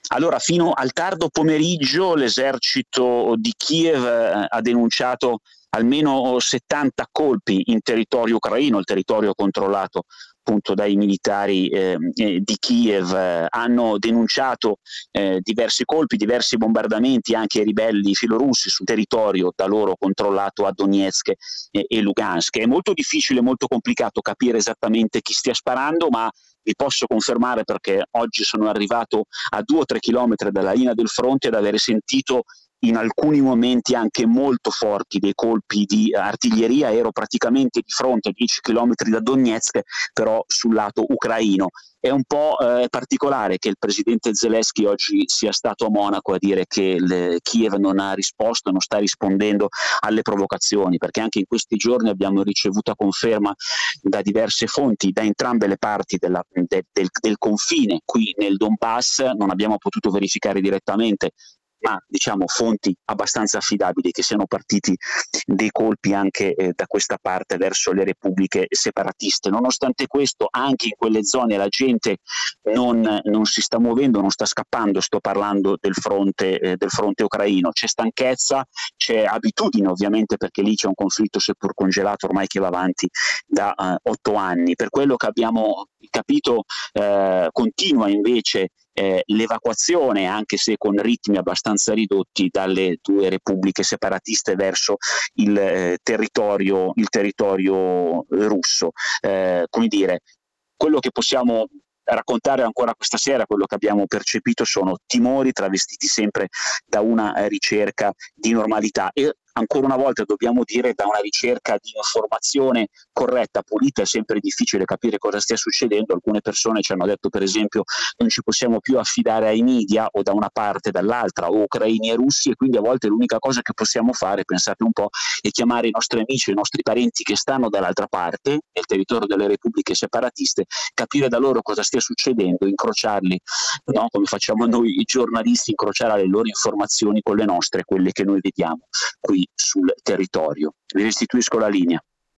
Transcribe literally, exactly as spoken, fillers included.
Allora, fino al tardo pomeriggio l'esercito di Kiev eh, ha denunciato almeno settanta colpi in territorio ucraino, il territorio controllato appunto dai militari eh, eh, di Kiev. Eh, hanno denunciato eh, diversi colpi, diversi bombardamenti anche ai ribelli filorussi sul territorio da loro controllato a Donetsk e, e Lugansk. È molto difficile, molto complicato capire esattamente chi stia sparando, ma vi posso confermare, perché oggi sono arrivato a due o tre chilometri dalla linea del fronte, ad avere sentito in alcuni momenti anche molto forti dei colpi di artiglieria. Ero praticamente di fronte a dieci chilometri da Donetsk, però sul lato ucraino. È un po' eh, particolare che il presidente Zelensky oggi sia stato a Monaco a dire che le, Kiev non ha risposto, non sta rispondendo alle provocazioni, perché anche in questi giorni abbiamo ricevuto conferma da diverse fonti, da entrambe le parti della, de, del, del confine qui nel Donbass. Non abbiamo potuto verificare direttamente, ma diciamo fonti abbastanza affidabili, che siano partiti dei colpi anche eh, da questa parte verso le repubbliche separatiste. Nonostante questo, anche in quelle zone la gente non, non si sta muovendo, non sta scappando. Sto parlando del fronte, eh, del fronte ucraino. C'è stanchezza, c'è abitudine ovviamente, perché lì c'è un conflitto seppur congelato ormai che va avanti da eh, otto anni. Per quello che abbiamo capito eh, continua invece Eh, l'evacuazione, anche se con ritmi abbastanza ridotti, dalle due repubbliche separatiste verso il eh, territorio, il territorio russo. Eh, come dire, quello che possiamo raccontare ancora questa sera, quello che abbiamo percepito, sono timori travestiti sempre da una eh, ricerca di normalità, e ancora una volta dobbiamo dire da una ricerca di informazione corretta, pulita. È sempre difficile capire cosa stia succedendo. Alcune persone ci hanno detto, per esempio, non ci possiamo più affidare ai media, o da una parte o dall'altra, o ucraini e russi, e quindi a volte l'unica cosa che possiamo fare, pensate un po', è chiamare i nostri amici e i nostri parenti che stanno dall'altra parte, nel territorio delle repubbliche separatiste, capire da loro cosa stia succedendo, incrociarli, no? Come facciamo noi giornalisti, incrociare le loro informazioni con le nostre, quelle che noi vediamo qui sul territorio. Vi restituisco la linea.